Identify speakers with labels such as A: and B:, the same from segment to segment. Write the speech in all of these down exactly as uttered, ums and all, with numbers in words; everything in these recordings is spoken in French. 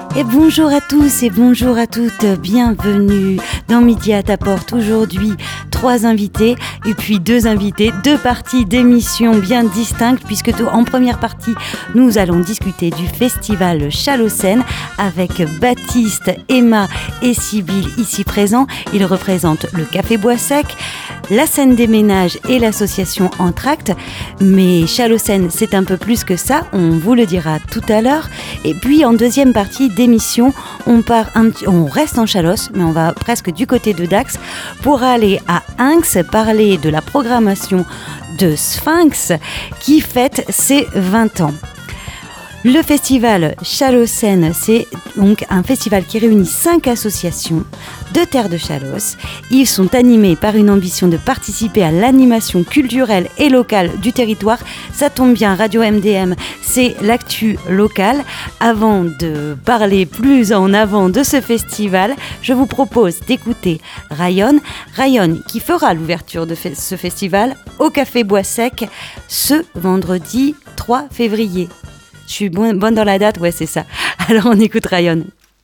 A: Et bonjour à tous et bonjour à toutes, bienvenue dans Midi à ta porte. Aujourd'hui, trois invités et puis deux invités, deux parties d'émissions bien distinctes puisque en première partie, nous allons discuter du festival Chalocène avec Baptiste, Emma et Sybille ici présents. Ils représentent le Café Bois Sec, la scène des ménages et l'association Entracte. Mais Chalocène, c'est un peu plus que ça, on vous le dira tout à l'heure. Et puis en deuxième partie d'émission, on part un petit, on reste en Chalosse, mais on va presque du côté de Dax pour aller à Inx, parler de la programmation de Sphinx qui fête ses vingt ans. Le festival Chalocène, c'est donc un festival qui réunit cinq associations de Terre de Chalosse. Ils sont animés par une ambition de participer à l'animation culturelle et locale du territoire. Ça tombe bien, Radio M D M, c'est l'actu locale. Avant de parler plus en avant de ce festival, je vous propose d'écouter Ryan. Ryan qui fera l'ouverture de ce festival au Café Bois Sec ce vendredi trois février. Je suis bonne dans la date, ouais c'est ça. Alors on écoute Ryan.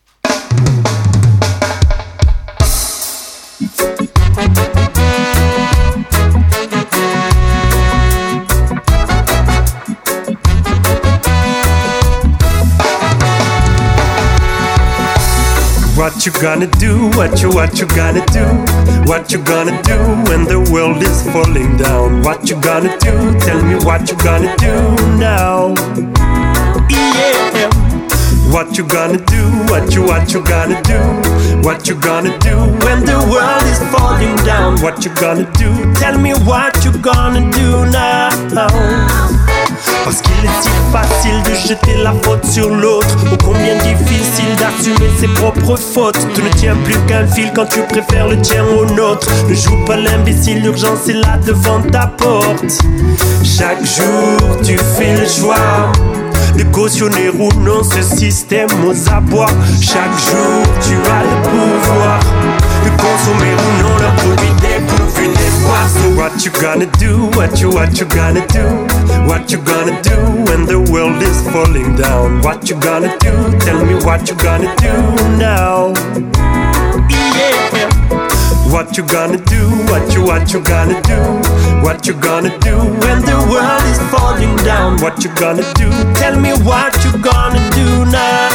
B: What you gonna do, what you, what you gonna do, what you gonna do when the world is falling down. What you gonna do, tell me what you gonna do now. Yeah. What you gonna do, what you, what you gonna do, what you gonna do when the world is falling down. What you gonna do, tell me what you gonna do now. Parce qu'il est si facile de jeter la faute sur l'autre, ô combien difficile d'assumer ses propres fautes. Tout ne tient plus qu'un fil quand tu préfères le tien au nôtre. Ne joue pas l'imbécile, l'urgence est là devant ta porte. Chaque jour tu fais le choix de cautionner ou non ce système aux abois. Chaque jour tu as le pouvoir de consommer ou non leurs produits dépourvus d'espoir. So what you gonna do, what you, what you gonna do, what you gonna do when the world is falling down. What you gonna do, tell me what you gonna do now. Yeah. What you gonna do, what you, what you gonna do, what you gonna do when the world is falling down. What you gonna do, tell me what you gonna do now.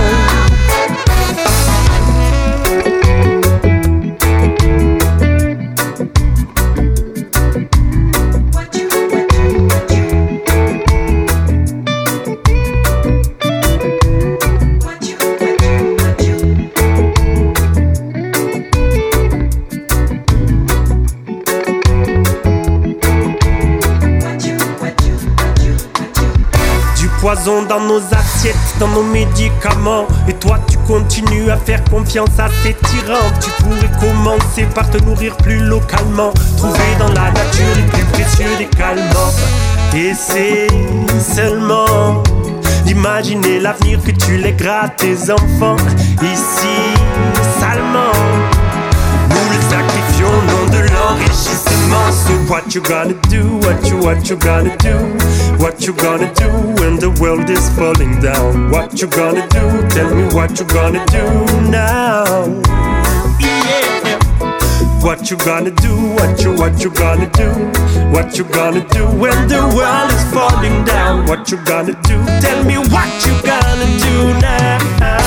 B: Poison dans nos assiettes, dans nos médicaments. Et toi tu continues à faire confiance à ces tyrans. Tu pourrais commencer par te nourrir plus localement, trouver dans la nature les plus précieux des calmants. Essaie seulement d'imaginer l'avenir que tu lègueras à tes enfants. Ici, salement, nous le sacrifions au nom de l'enrichissement. So what you gonna do, what you, what you gonna do, what you gonna do when the world is falling down. What you gonna do, tell me what you gonna do now. Yeah. What you gonna do, what you, what you gonna do, what you gonna do when the world is falling down. What you gonna do, tell me what you gonna do now.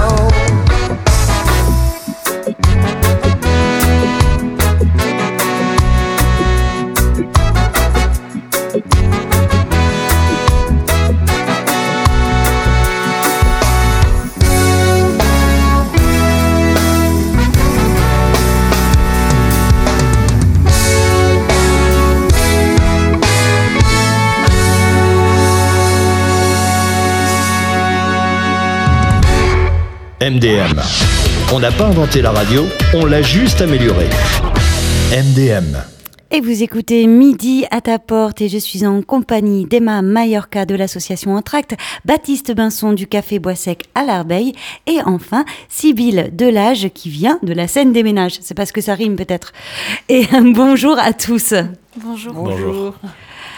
C: M D M. On n'a pas inventé la radio, on l'a juste améliorée. M D M.
A: Et vous écoutez Midi à ta porte et je suis en compagnie d'Emma Mallorca de l'association Entracte, Baptiste Binson du Café Bois Sec à l'Arbeille et enfin Sybille Delage qui vient de la scène des ménages. C'est parce que ça rime peut-être. Et un bonjour à tous.
D: Bonjour.
C: Bonjour.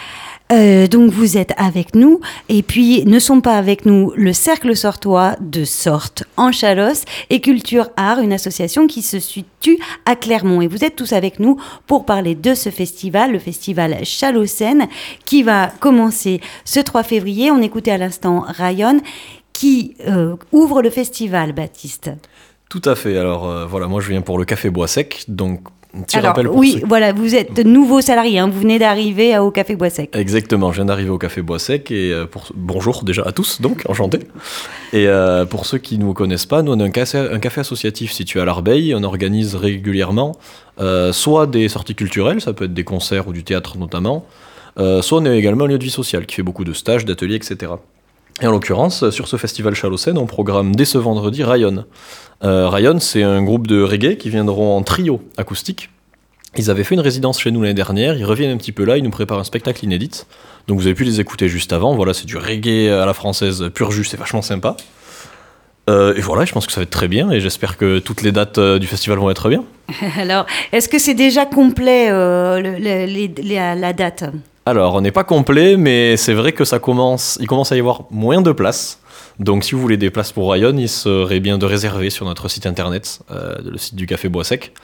A: Euh, donc vous êtes avec nous et puis ne sont pas avec nous le Cercle Sortois de Sorte en Chalosse et Culture Art, une association qui se situe à Clermont. Et vous êtes tous avec nous pour parler de ce festival, le festival Chalocène, qui va commencer ce trois février. On écoutait à l'instant Ryan qui euh, ouvre le festival, Baptiste.
D: Tout à fait. Alors euh, voilà, moi je viens pour le Café Bois Sec, donc petit
A: Alors,
D: rappel pour
A: oui,
D: ceux...
A: voilà, vous êtes nouveau salarié, hein, vous venez d'arriver au Café Bois Sec.
D: Exactement, je viens d'arriver au Café Bois Sec et euh, pour... bonjour déjà à tous, donc enchanté. Et euh, pour ceux qui ne nous connaissent pas, nous on est un café, un café associatif situé à l'Arbeille. On organise régulièrement euh, soit des sorties culturelles, ça peut être des concerts ou du théâtre notamment, euh, soit on est également un lieu de vie sociale qui fait beaucoup de stages, d'ateliers, et cetera. Et en l'occurrence, sur ce festival Chalocène, on programme dès ce vendredi Ryan. Euh, Ryan, c'est un groupe de reggae qui viendront en trio acoustique. Ils avaient fait une résidence chez nous l'année dernière, ils reviennent un petit peu là, ils nous préparent un spectacle inédit. Donc vous avez pu les écouter juste avant, voilà, c'est du reggae à la française pur jus, c'est vachement sympa. Euh, et voilà, je pense que ça va être très bien et j'espère que toutes les dates euh, du festival vont être bien.
A: Alors, est-ce que c'est déjà complet euh, le, le, les, les, la date ?
D: Alors, on n'est pas complet, mais c'est vrai que ça commence, il commence à y avoir moins de places. Donc, si vous voulez des places pour Ryan, il serait bien de réserver sur notre site internet, euh, le site du Café Bois Sec.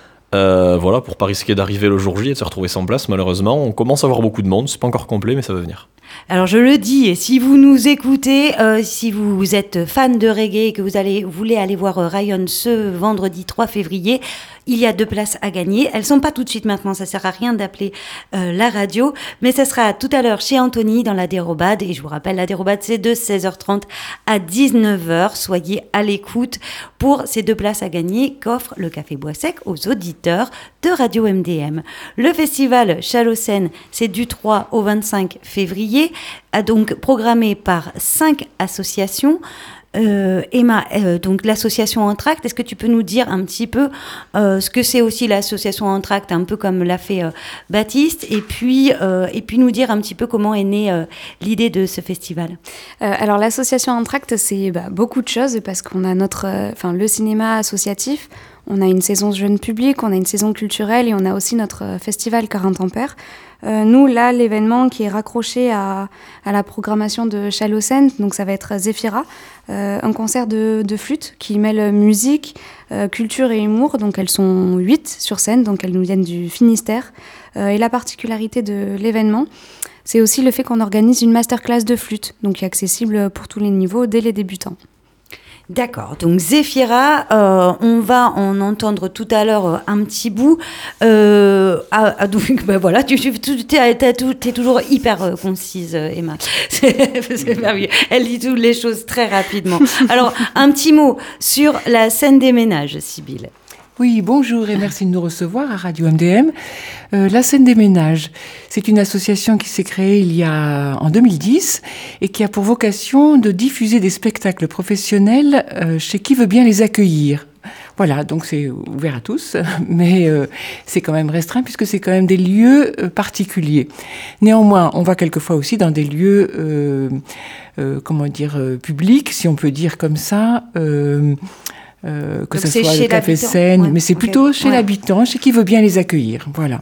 D: Euh, voilà, pour pas risquer d'arriver le jour J et de se retrouver sans place, malheureusement. On commence à avoir beaucoup de monde, c'est pas encore complet, mais ça va venir.
A: Alors je le dis, et si vous nous écoutez, euh, si vous êtes fan de reggae et que vous, allez, vous voulez aller voir euh, Ryan ce vendredi trois février, il y a deux places à gagner. Elles ne sont pas tout de suite maintenant, ça ne sert à rien d'appeler euh, la radio, mais ça sera tout à l'heure chez Anthony dans la Dérobade. Et je vous rappelle, la Dérobade, c'est de seize heures trente à dix-neuf heures. Soyez à l'écoute pour ces deux places à gagner qu'offre le Café Bois Sec aux auditeurs de Radio M D M. Le festival Chalocène, c'est du trois au vingt-cinq février, a donc programmé par cinq associations. Euh, Emma, euh, donc l'association Entracte, est-ce que tu peux nous dire un petit peu euh, ce que c'est aussi l'association Entracte, un peu comme l'a fait euh, Baptiste, et puis, euh, et puis nous dire un petit peu comment est née euh, l'idée de ce festival.
E: Euh, alors l'association Entracte, c'est bah, beaucoup de choses parce qu'on a notre, enfin euh, le cinéma associatif, on a une saison jeune public, on a une saison culturelle et on a aussi notre euh, festival quarante ampères. Euh, nous, là, l'événement qui est raccroché à, à la programmation de Chalocène, donc ça va être Zéphira, euh, un concert de, de flûte qui mêle musique, euh, culture et humour. Donc elles sont huit sur scène, donc elles nous viennent du Finistère. Euh, et la particularité de l'événement, c'est aussi le fait qu'on organise une masterclass de flûte, donc qui est accessible pour tous les niveaux dès les débutants.
A: D'accord, donc Zéphira, euh, on va en entendre tout à l'heure euh, un petit bout. Euh, ah, ah, donc ben voilà, tu, tu, tu es toujours hyper euh, concise, euh, Emma. C'est, c'est merveilleux. Elle dit toutes les choses très rapidement. Alors, un petit mot sur la scène des ménages, Sybille.
F: Oui, bonjour et merci de nous recevoir à Radio M D M. Euh, la scène des ménages, c'est une association qui s'est créée il y a en deux mille dix et qui a pour vocation de diffuser des spectacles professionnels euh, chez qui veut bien les accueillir. Voilà, donc c'est ouvert à tous, mais euh, c'est quand même restreint puisque c'est quand même des lieux euh, particuliers. Néanmoins, on va quelquefois aussi dans des lieux, euh, euh, comment dire, euh, publics, si on peut dire comme ça. Euh, Euh, que
A: donc
F: ce soit le Café Seine,
A: ouais,
F: mais c'est
A: okay.
F: plutôt chez
A: ouais.
F: l'habitant, chez qui veut bien les accueillir. Voilà.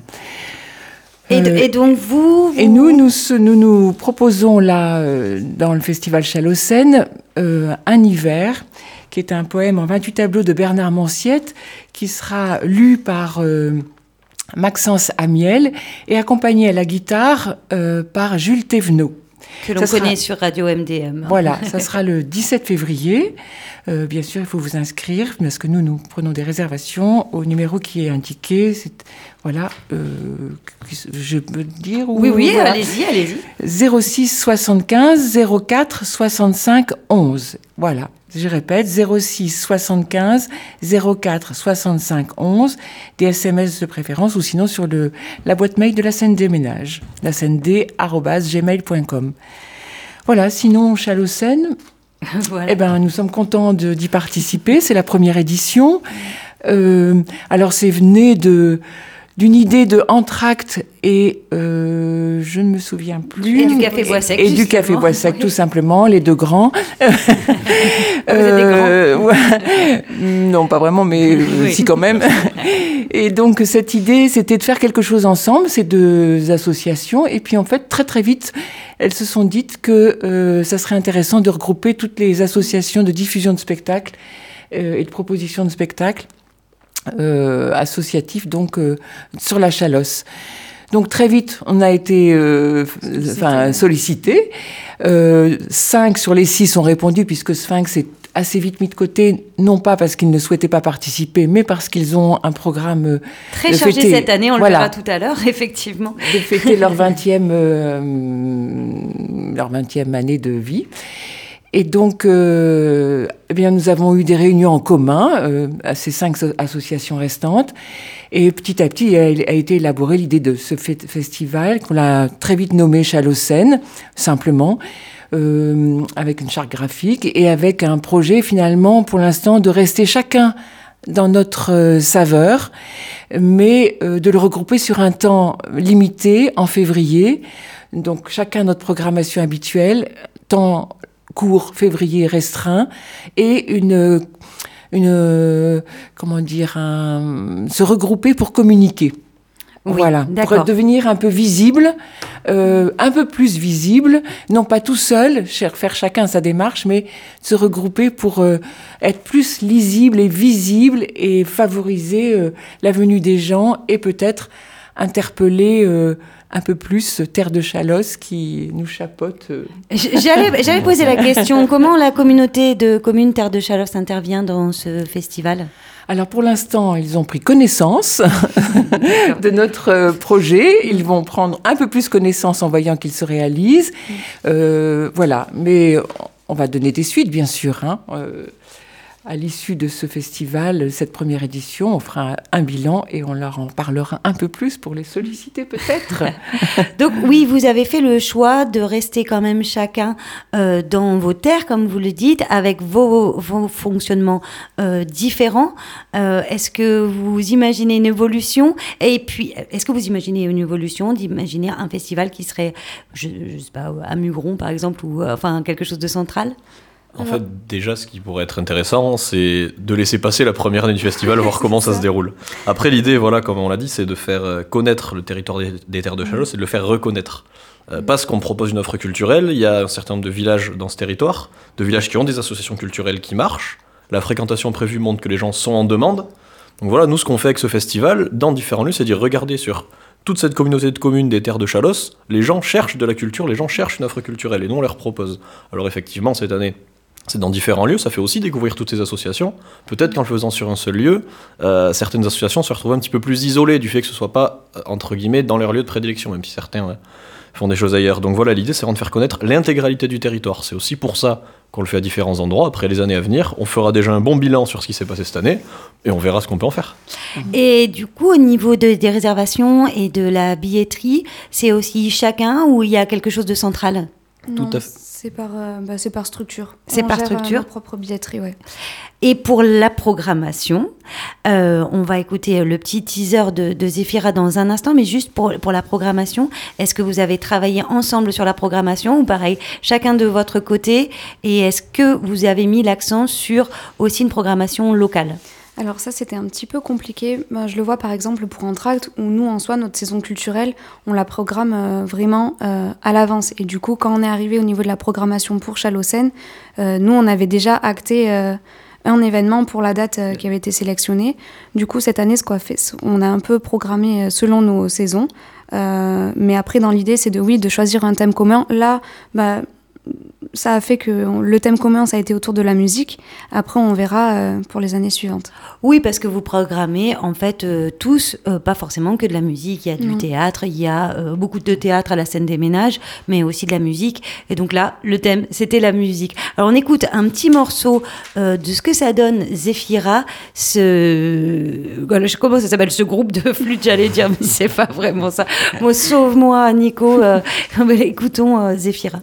A: Et, euh, et donc vous, vous...
F: Et nous, nous, nous, nous proposons là, euh, dans le festival Chalocène, euh, un hiver, qui est un poème en vingt-huit tableaux de Bernard Manciette, qui sera lu par euh, Maxence Amiel et accompagné à la guitare euh, par Jules Thévenot.
A: Que l'on
F: ça
A: connaît
F: sera...
A: sur Radio M D M.
F: Voilà, ça sera le dix-sept février. Euh, bien sûr, il faut vous inscrire, parce que nous, nous prenons des réservations au numéro qui est indiqué. C'est, voilà, euh, je peux dire ou,
A: Oui, oui,
F: voilà.
A: allez-y, allez-y.
F: zéro six soixante-quinze zéro quatre soixante-cinq onze. Voilà, je répète, zéro six soixante-quinze zéro quatre soixante-cinq onze. Des S M S de préférence, ou sinon sur le, la boîte mail de la scène des ménages, la scène d arobase gmail point com. Voilà, sinon, Chalocène... Voilà. Eh ben, nous sommes contents de, d'y participer. C'est la première édition. Euh, alors, c'est né de, d'une idée de entracte et euh, je ne me souviens plus.
A: Et du café bois sec.
F: Et du café bois sec, tout simplement, les deux grands.
A: Vous êtes des grands.
F: Ouais. Non, pas vraiment, mais
A: Oui.
F: si quand même. Et donc cette idée, c'était de faire quelque chose ensemble, ces deux associations. Et puis en fait, très très vite, elles se sont dites que euh, ça serait intéressant de regrouper toutes les associations de diffusion de spectacles euh, et de proposition de spectacles euh, associatifs, donc euh, sur la Chalosse. Donc très vite, on a été euh, enfin, sollicités. Euh, cinq sur les six ont répondu, puisque Sphinx est assez vite mis de côté, non pas parce qu'ils ne souhaitaient pas participer, mais parce qu'ils ont un programme
A: Très
F: de
A: chargé
F: fêter,
A: cette année, on
F: voilà,
A: le verra tout à l'heure, effectivement.
F: de fêter leur vingtième euh, leur vingtième année de vie. Et donc, euh, eh bien, nous avons eu des réunions en commun euh, à ces cinq so- associations restantes. Et petit à petit, a, a été élaborée l'idée de ce fe- festival qu'on a très vite nommé Chalocène, simplement, euh, avec une charte graphique et avec un projet finalement, pour l'instant, de rester chacun dans notre euh, saveur, mais euh, de le regrouper sur un temps limité, en février. Donc, chacun notre programmation habituelle, temps court, février restreint, et une, une comment dire, un, se regrouper pour communiquer.
A: Oui,
F: Voilà,
A: d'accord.
F: pour devenir un peu visible, euh, un peu plus visible, non pas tout seul, faire chacun sa démarche, mais se regrouper pour euh, être plus lisible et visible et favoriser euh, la venue des gens et peut-être interpeller euh, un peu plus Terre de Chalosse qui nous chapeaute. euh.
A: J'allais, j'allais poser la question, comment la communauté de communes Terre de Chalosse intervient dans ce festival ?
F: Alors pour l'instant, ils ont pris connaissance de notre euh, projet. Ils vont prendre un peu plus connaissance en voyant qu'il se réalise. Euh, voilà, mais on va donner des suites, bien sûr. Hein. Euh, à l'issue de ce festival, cette première édition, on fera un bilan et on leur en parlera un peu plus pour les solliciter peut-être.
A: Donc oui, vous avez fait le choix de rester quand même chacun euh, dans vos terres, comme vous le dites, avec vos, vos fonctionnements euh, différents. Euh, est-ce que vous imaginez une évolution ? Et puis, est-ce que vous imaginez une évolution d'imaginer un festival qui serait, je, je sais pas, à Mugron par exemple, ou euh, enfin quelque chose de central ?
D: En fait, déjà, ce qui pourrait être intéressant, c'est de laisser passer la première année du festival, voir comment ça se déroule. Après, l'idée, voilà, comme on l'a dit, c'est de faire euh, connaître le territoire des, des Terres de Chalosse et de le faire reconnaître. Euh, parce qu'on propose une offre culturelle, il y a un certain nombre de villages dans ce territoire, de villages qui ont des associations culturelles qui marchent. La fréquentation prévue montre que les gens sont en demande. Donc voilà, nous, ce qu'on fait avec ce festival, dans différents lieux, c'est dire, regardez sur toute cette communauté de communes des Terres de Chalosse, les gens cherchent de la culture, les gens cherchent une offre culturelle, et nous, on leur propose. Alors effectivement, cette année, c'est dans différents lieux, ça fait aussi découvrir toutes ces associations. Peut-être qu'en le faisant sur un seul lieu, euh, certaines associations se retrouvent un petit peu plus isolées du fait que ce ne soit pas, entre guillemets, dans leur lieu de prédilection, même si certains ouais, font des choses ailleurs. Donc voilà, l'idée, c'est vraiment de faire connaître l'intégralité du territoire. C'est aussi pour ça qu'on le fait à différents endroits. Après les années à venir, on fera déjà un bon bilan sur ce qui s'est passé cette année, et on verra ce qu'on peut en faire.
A: Et du coup, au niveau de, des réservations et de la billetterie, c'est aussi chacun ou il y a quelque chose de central ?
E: Non,
D: Tout à fait.
E: c'est par, euh, bah, c'est par structure.
A: C'est
E: On
A: par
E: gère, euh,
A: structure.
E: nos propres billetteries, ouais.
A: Et pour la programmation, euh, on va écouter le petit teaser de, de Zéphira dans un instant, mais juste pour, pour la programmation, est-ce que vous avez travaillé ensemble sur la programmation ou pareil, chacun de votre côté, et est-ce que vous avez mis l'accent sur aussi une programmation locale ?
E: Alors ça, c'était un petit peu compliqué. Ben, je le vois par exemple pour Entracte, où nous, en soi, notre saison culturelle, on la programme euh, vraiment euh, à l'avance. Et du coup, quand on est arrivé au niveau de la programmation pour Chalocène, euh, nous, on avait déjà acté euh, un événement pour la date euh, qui avait été sélectionnée. Du coup, cette année, ce qu'on a fait, on a un peu programmé selon nos saisons. Euh, mais après, dans l'idée, c'est de, oui, de choisir un thème commun. Là, bah, ça a fait que le thème commun, ça a été autour de la musique. Après, on verra euh, pour les années suivantes.
A: Oui, parce que vous programmez en fait euh, tous, euh, pas forcément que de la musique. Il y a du
E: Non.
A: théâtre, il y a euh, beaucoup de théâtre à la scène des ménages, mais aussi de la musique. Et donc là, le thème, c'était la musique. Alors on écoute un petit morceau euh, de ce que ça donne Zéphira, ce... Voilà, je- comment ça s'appelle, ce groupe de flûte, j'allais dire, mais c'est pas vraiment ça. Moi, sauve-moi, Nico. Euh, écoutons euh, Zéphira.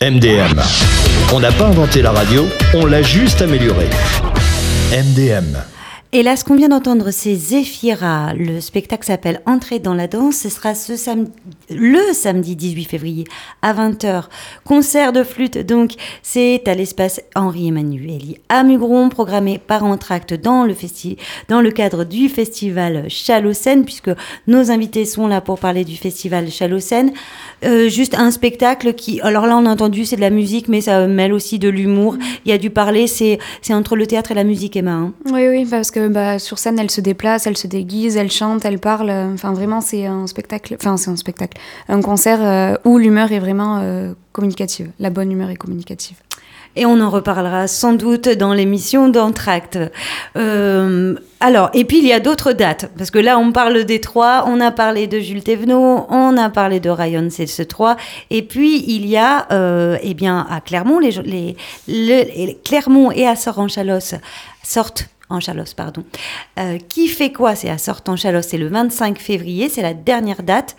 C: M D M. On n'a pas inventé la radio, on l'a juste améliorée. M D M.
A: Et là, ce qu'on vient d'entendre, c'est Zéphira. Le spectacle s'appelle Entrée dans la danse. Ce sera ce samedi, le samedi dix-huit février à vingt heures. Concert de flûte, donc, c'est à l'espace Henri-Emmanueli à Mugron, programmé par Entracte dans le, festi- dans le cadre du festival Chalocène, puisque nos invités sont là pour parler du festival Chalocène. Euh, juste un spectacle qui, alors là, on a entendu, c'est de la musique, mais ça mêle aussi de l'humour. Il y a du parler, c'est, c'est entre le théâtre et la musique, Emma. Hein.
E: Oui, oui, parce que bah, sur scène, elle se déplace, elle se déguise, elle chante, elle parle. Enfin, vraiment, c'est un spectacle. Enfin, c'est un spectacle. Un concert euh, où l'humeur est vraiment euh, communicative. La bonne humeur est communicative.
A: Et on en reparlera sans doute dans l'émission d'Entracte. Euh, alors, et puis il y a d'autres dates, parce que là on parle des trois, on a parlé de Jules Thévenot, on a parlé de Ryan C S trois, et puis il y a, euh, eh bien, à Clermont, les, les, les, les Clermont et à Sort-en-Chalosse sortent en Chalosse, pardon. Euh, qui fait quoi? C'est à Sort-en-Chalosse, c'est le vingt-cinq février, c'est la dernière date.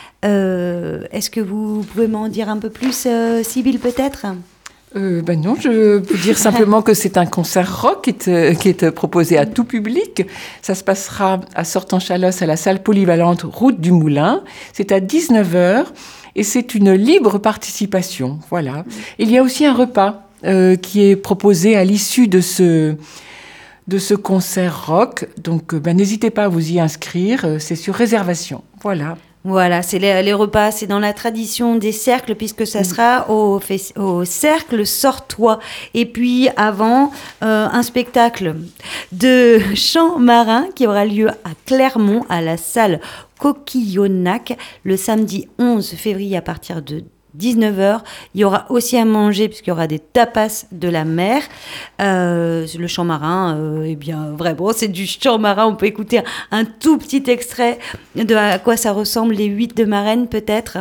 A: Euh, est-ce que vous pouvez m'en dire un peu plus, euh, Sybille, peut-être?
F: Euh, ben non, je peux dire simplement que c'est un concert rock qui est, qui est proposé à tout public. Ça se passera à Sort-en-Chalosse, à la salle polyvalente Route du Moulin. C'est à dix-neuf heures et c'est une libre participation. Voilà. Il y a aussi un repas euh, qui est proposé à l'issue de ce, de ce concert rock. Donc, ben, n'hésitez pas à vous y inscrire. C'est sur réservation. Voilà.
A: Voilà, c'est les, les repas, c'est dans la tradition des cercles, puisque ça sera au, au cercle Sortois. Et puis avant, euh, un spectacle de chant marin qui aura lieu à Clermont, à la salle Coquillonac, le samedi onze février à partir de dix-neuf heures. Il y aura aussi à manger, puisqu'il y aura des tapas de la mer. Euh, le chant marin, euh, eh bien, vraiment, c'est du chant marin. On peut écouter un, un tout petit extrait de à quoi ça ressemble, les huit de Marraine, peut-être.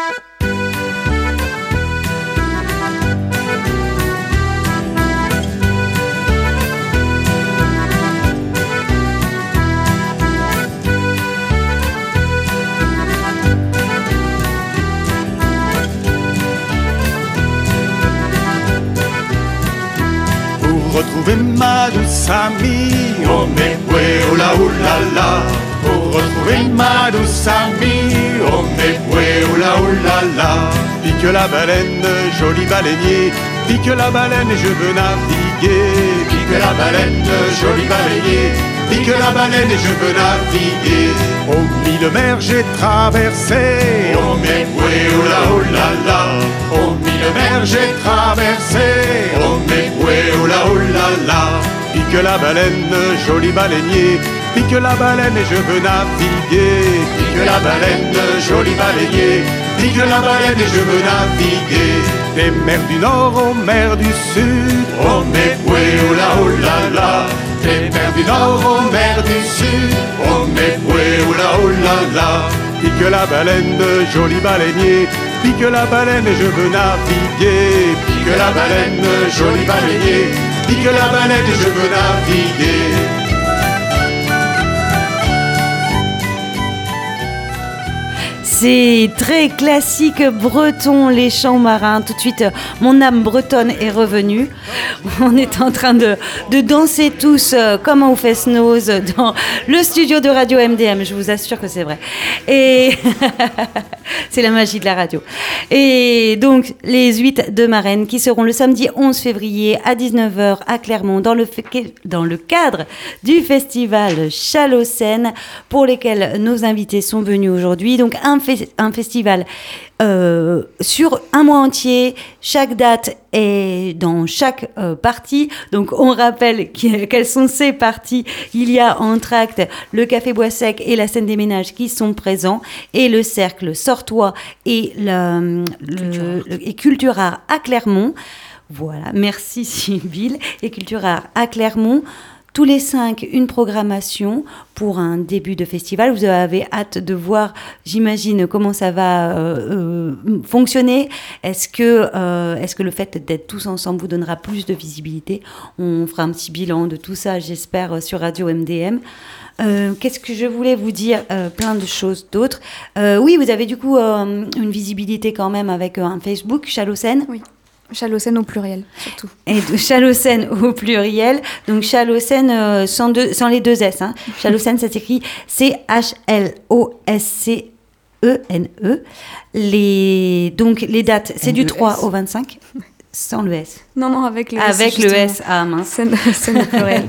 B: Retrouver ma douce amie, oh mais ouais, oh la oh la la. Pour retrouver ma douce amie, oh mais ouais, oh la oh la la. Pique la baleine, joli baleinier, pique la baleine et je veux naviguer. Pique la baleine, joli baleinier, pique la baleine et je veux naviguer. Oh mille mers j'ai traversé, oh mais ouais, oh la oh la la. Oh mille mers j'ai traversé, oh mais ouais, oh la oh la la. Pique la baleine, joli baleinier, pique la baleine et je veux naviguer. Pique la baleine, joli baleinier, pique la baleine et je veux naviguer. Des mers du nord aux mers du sud, oh mais ouais, oh la oh la la. Des mers du nord aux mers du sud, oh mais ouais, oh la oh la la. Pique la baleine, joli baleinier, pique la baleine et je veux naviguer. Pique la baleine, joli baleinier, pique la baleine et je veux naviguer.
A: C'est très classique breton, les chants marins. Tout de suite, mon âme bretonne est revenue. On est en train de, de danser tous euh, comme un fest-noz dans le studio de Radio M D M. Je vous assure que c'est vrai. Et c'est la magie de la radio. Et donc, les huit de Marraine qui seront le samedi onze février à dix-neuf heures à Clermont dans le, dans le cadre du festival Chalocène pour lesquels nos invités sont venus aujourd'hui. Donc, un un festival euh, sur un mois entier. Chaque date est dans chaque euh, partie. Donc, on rappelle quelles sont ces parties. Il y a Entracte, le Café Bois Sec et la Scène des Ménages qui sont présents. Et le Cercle Sortois et, le, le, le, et Cultura à Clermont. Voilà, merci Sybille. Et Cultura à Clermont. Tous les cinq, une programmation pour un début de festival. Vous avez hâte de voir, j'imagine, comment ça va euh, euh, fonctionner. Est-ce que, euh, est-ce que le fait d'être tous ensemble vous donnera plus de visibilité? On fera un petit bilan de tout ça, j'espère, sur Radio M D M. Euh, qu'est-ce que je voulais vous dire? euh, Plein de choses d'autres. Euh, oui, vous avez du coup euh, une visibilité quand même avec euh, un Facebook, Chalocène.
E: Oui. Chalocène au pluriel, surtout.
A: Et de Chalocène au pluriel. Donc Chalocène euh, sans, deux, sans les deux S. Hein. Chalocène, ça s'écrit C H L O S C E N E. Les, donc les dates, c'est du trois au vingt-cinq. Sans le S.
E: Non, non, avec le S.
A: Avec le S. Ah mince.
E: Scène, scène au pluriel.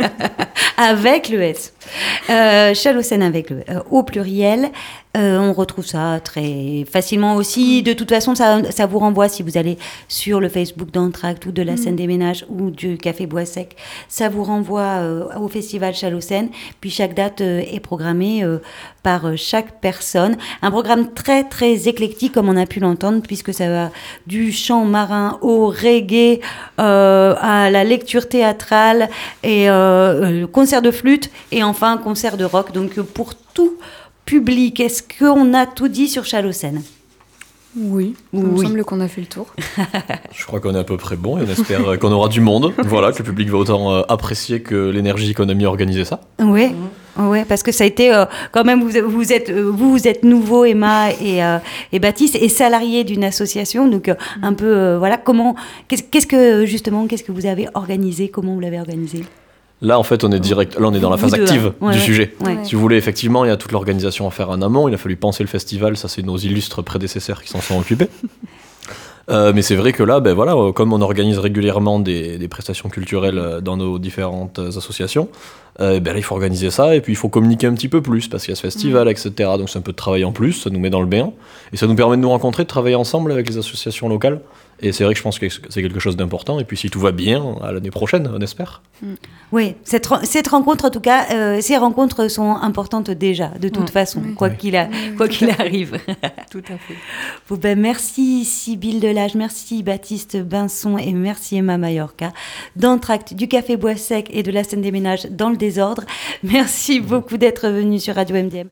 A: Avec le S. Euh, Chalocène avec le euh, au pluriel. Euh, on retrouve ça très facilement aussi. De toute façon, ça, ça vous renvoie si vous allez sur le Facebook d'Entracte ou de la scène des ménages ou du Café Bois Sec. Ça vous renvoie euh, au festival Chalocène. Puis chaque date euh, est programmée euh, par euh, chaque personne. Un programme très très éclectique comme on a pu l'entendre puisque ça va du chant marin au reggae, euh, à la lecture théâtrale et euh, euh, concert de flûte et enfin un concert de rock. Donc euh, pour tout public, est-ce qu'on a tout dit sur Chalocène ?
E: Oui, il me
A: Oui.
E: semble qu'on a fait le tour.
D: Je crois qu'on est à peu près bon et on espère euh, qu'on aura du monde. Voilà, que le public va autant euh, apprécier que l'énergie qu'on a mis à organiser ça.
A: Oui, ouais, parce que ça a été euh, quand même, vous, vous, êtes, euh, vous, vous êtes nouveau, Emma et, euh, et Baptiste, et salariés d'une association. Donc, euh, un peu, euh, voilà, comment, qu'est-ce, qu'est-ce que, justement, qu'est-ce que vous avez organisé ? Comment vous l'avez organisé ?
D: Là, en fait, on est direct. Là, on est dans la phase
A: Vous deux,
D: active
A: hein. Ouais,
D: du
A: ouais.
D: sujet.
A: Ouais.
D: Si vous voulez, effectivement, il y a toute l'organisation à faire en amont. Il a fallu penser le festival. Ça, c'est nos illustres prédécesseurs qui s'en sont occupés. Euh, mais c'est vrai que là, ben voilà, euh, comme on organise régulièrement des, des prestations culturelles euh, dans nos différentes euh, associations, euh, ben là, il faut organiser ça et puis il faut communiquer un petit peu plus parce qu'il y a ce festival, mmh. et cetera. Donc c'est un peu de travail en plus, ça nous met dans le bain et ça nous permet de nous rencontrer, de travailler ensemble avec les associations locales. Et c'est vrai que je pense que c'est quelque chose d'important. Et puis si tout va bien, à l'année prochaine, on espère.
A: Oui, cette, cette rencontre, en tout cas, euh, ces rencontres sont importantes déjà, de toute
F: Mmh.
A: façon,
E: Oui.
A: quoi
D: Oui.
A: qu'il, a,
E: Oui,
A: quoi
E: tout
A: qu'il
E: à fait.
A: arrive.
F: Tout à fait.
A: Bon, ben, merci Sybille Delage, merci Baptiste Binson et merci Emma Mallorca d'Entracte, du Café Bois Sec et de la scène des ménages dans le désordre. Merci beaucoup d'être venus sur Radio M D M.